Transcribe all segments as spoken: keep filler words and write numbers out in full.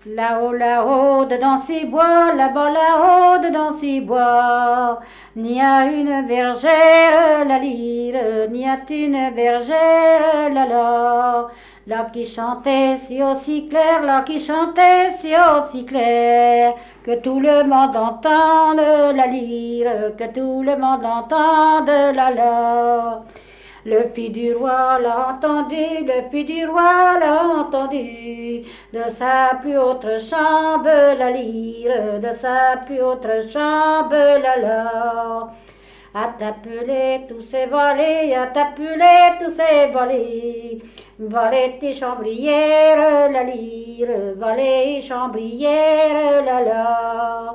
Là-haut, là-haut, dedans ces bois, là-bas, là-haut, dedans ces bois, n'y a une bergère, la lyre, n'y a une bergère, la la, là qui chantait si aussi clair, là qui chantait si aussi clair, que tout le monde entende la lyre, que tout le monde entende la la. Le fils du roi l'a entendu, le fils du roi l'a entendu, de sa plus haute chambre la lyre, de sa plus haute chambre la la. À t'appeler tous ces volets, à t'appeler tous ces volets, volets et chambrières la lyre, volets et chambrières la la.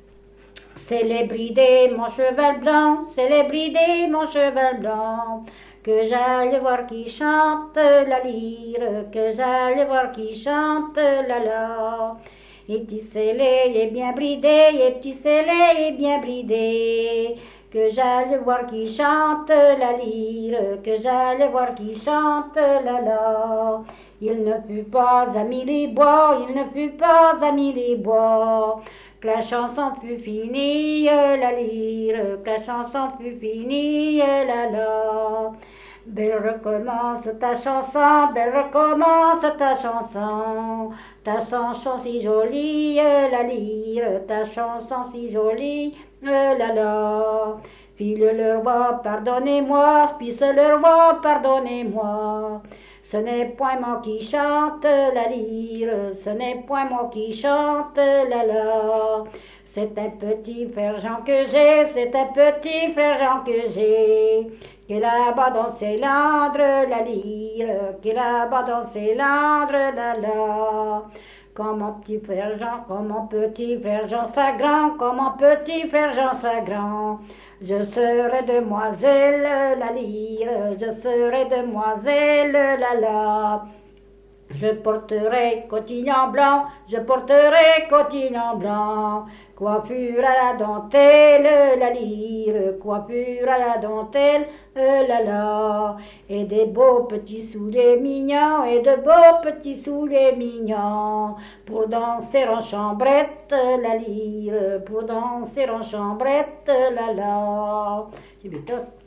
C'est les bridés, mon cheval blanc, c'est les bridés, mon cheval blanc, que j'aille voir qui chante la lyre, que j'aille voir qui chante la la. Et petit scellé est bien bridé, et petit scellé est bien bridé, que j'aille voir qui chante la lyre, que j'aille voir qui chante la la. Il ne fut pas ami les bois, il ne fut pas ami les bois, que la chanson fut finie, la lyre, que la chanson fut finie, la la. Belle recommence ta chanson, belle recommence ta chanson, ta chanson si jolie, la lyre, ta chanson si jolie, la la. File le roi, pardonnez-moi, fils le roi, pardonnez-moi. Ce n'est point moi qui chante la lyre, ce n'est point moi qui chante la la. C'est un petit frère Jean que j'ai, c'est un petit frère Jean que j'ai, qui est là-bas dans ses landres la lyre, qui est là-bas dans ses landres la la. Comme mon petit frère Jean, comme mon petit frère Jean sera grand, comme mon petit frère Jean sera grand, je serai demoiselle la lyre, je serai demoiselle la la. Je porterai cotignon blanc, je porterai cotignon blanc, coiffure à la dentelle, la lyre, coiffure à la dentelle, la la. Et des beaux petits souliers mignons, et de beaux petits souliers mignons, pour danser en chambrette, la lyre, pour danser en chambrette, la la. C'est tout.